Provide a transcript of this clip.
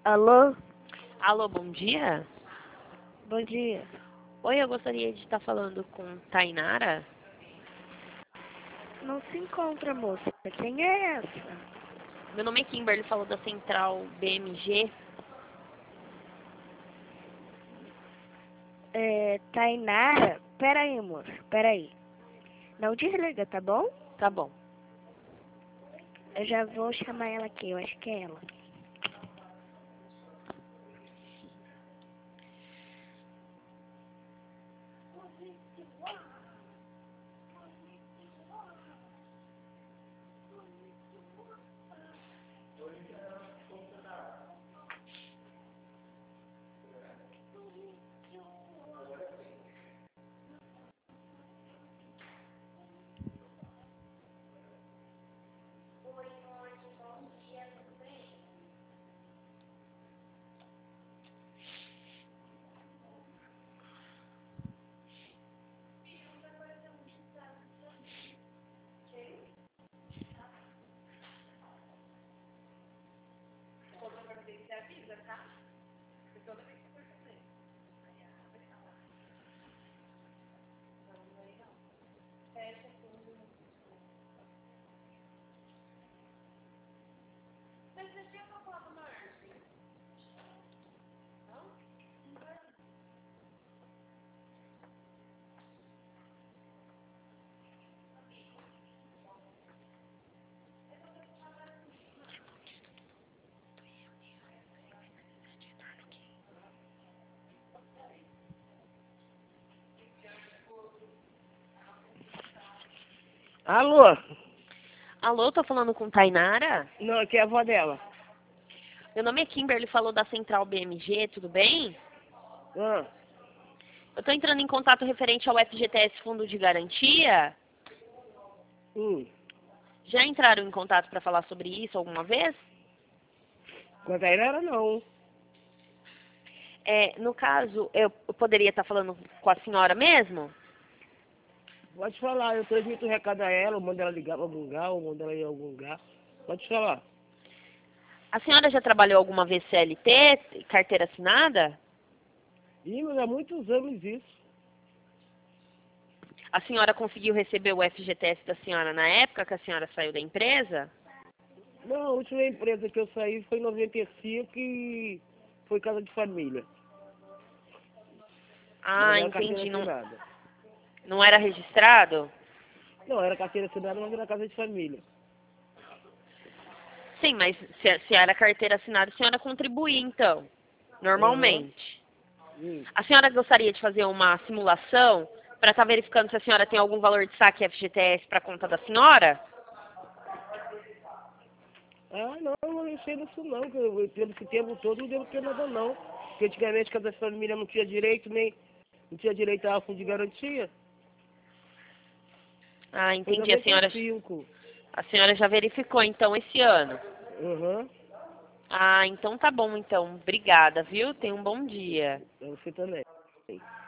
Alô? Alô, bom dia. Bom dia. Oi, eu gostaria de estar falando com Tainara. Não se encontra, moça. Quem é essa? Meu nome é Kimberly, falou da Central BMG. Tainara? Pera aí, moça. Pera aí. Não desliga, tá bom? Tá bom. Eu já vou chamar ela aqui. Eu acho que é ela. Alô? Alô, tô falando com Tainara? Não, aqui é a avó dela. Meu nome é Kimberly, falou da Central BMG, tudo bem? Ah, Eu tô entrando em contato referente ao FGTS Fundo de Garantia. Já entraram em contato para falar sobre isso alguma vez? Com a Tainara não. No caso, eu poderia estar falando com a senhora mesmo? Pode falar, eu transmito o recado a ela, eu mando ela ligar pra algum lugar, ou mando ela ir a algum lugar. Pode falar. A senhora já trabalhou alguma vez CLT, carteira assinada? Ih, mas há muitos anos isso. A senhora conseguiu receber o FGTS da senhora na época que a senhora saiu da empresa? Não, a última empresa que eu saí foi em 95 e foi casa de família. Ah, Não era carteira entendi. Não, assinada. não era registrado? Não, era carteira assinada, mas era casa de família. Sim, mas se era carteira assinada, a senhora contribuía, então, Aham. normalmente. A senhora gostaria de fazer uma simulação para estar verificando se a senhora tem algum valor de saque FGTS para conta da senhora? Ah, não, eu não sei disso não, que pelo esse tempo todo não devo ter nada não. Porque antigamente casa de família não tinha direito, nem não tinha direito a fundo de garantia. Ah, Foi em entendi. 95. A senhora já verificou, então, esse ano. Aham. Ah, então tá bom, então. Obrigada, viu? Tenha um bom dia. Você também.